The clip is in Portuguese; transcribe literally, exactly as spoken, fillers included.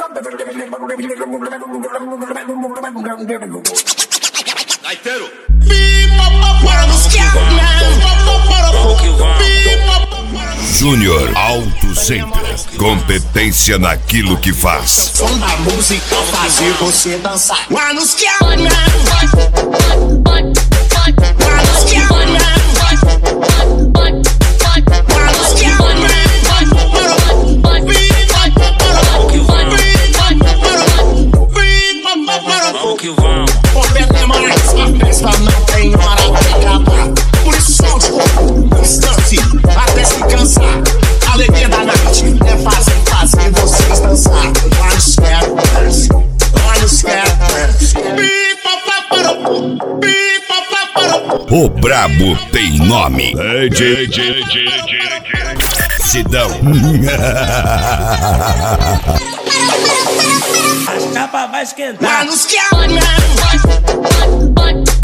Gaiteiro. Júnior Auto Center. Competência naquilo que faz. Som da música fazer você dançar. Manos que não tem hora pra acabar. Por isso solte um instante até se cansar. A alegria da noite é fazer, fazer vocês dançar. Lá no céu, lá no céu. O brabo tem nome. Hey, J, J, J, J, J. Sidão. A chapa vai esquentar. Lá nos que